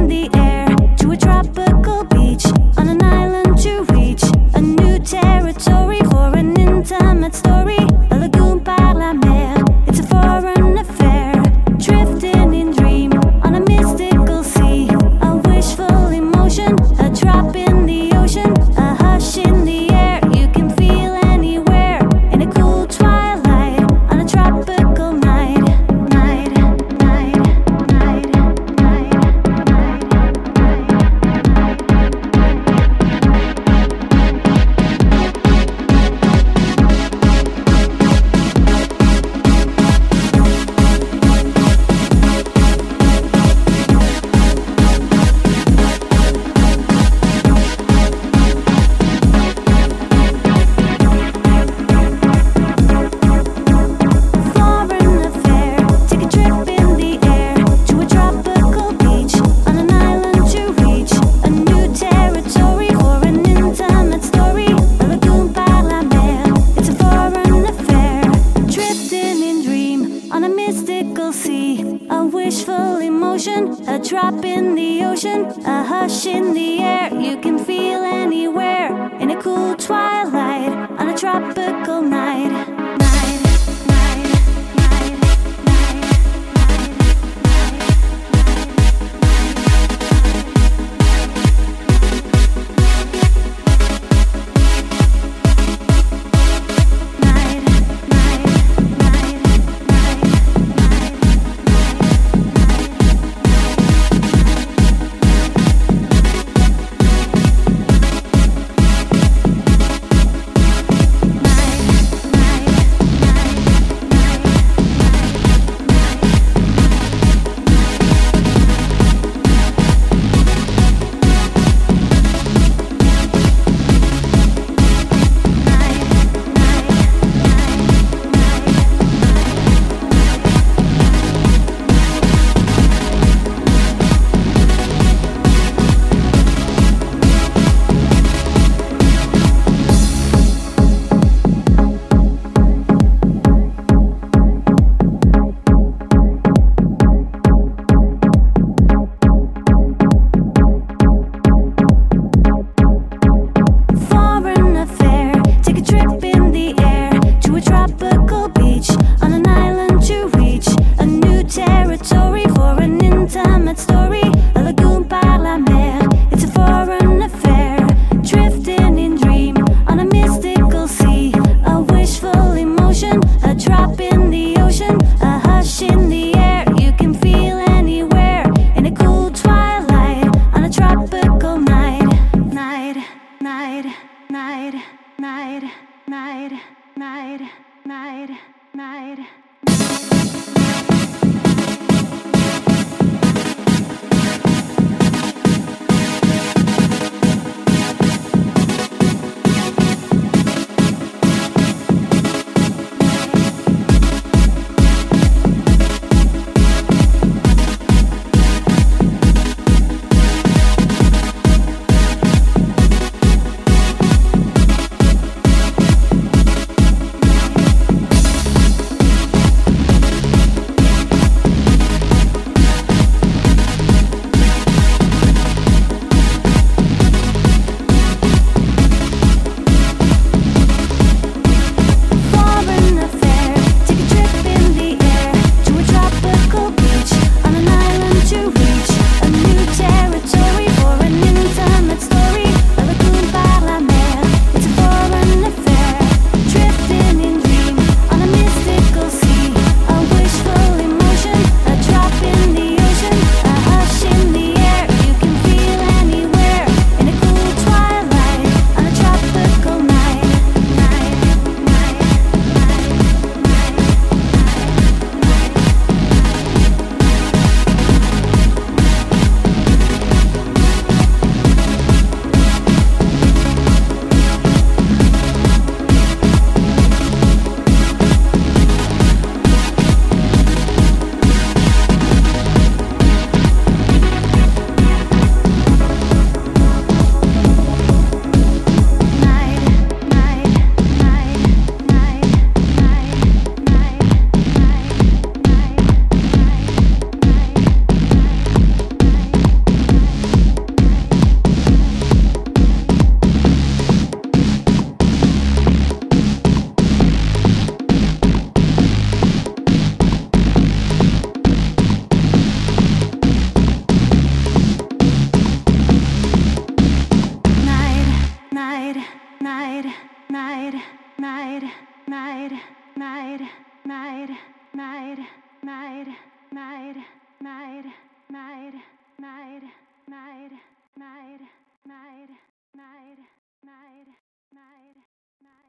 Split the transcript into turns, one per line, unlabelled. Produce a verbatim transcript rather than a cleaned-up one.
in the air to a tropical beach, on an island to reach a new territory for an intimate story. A lagoon par la mer, it's a foreign affair. Drifting in dream on a mystical sea, a wishful emotion, a drop in the ocean, a hush in the air. You can feel anywhere in a cool twilight on a tropical night. Night, night, night, night, foreign affair, take a trip in the air to a tropical beach, on an island to reach a new territory for an intimate story. A lagoon par la mer, it's a foreign affair. Drifting in dream on a mystical sea, a wishful emotion, a drop in the ocean, a hush in the air. You can feel anywhere in a cool twilight on a tropical night. Night, night, night, night, night. night, night, night, night, night, night, night, night, night, night, night, night, night.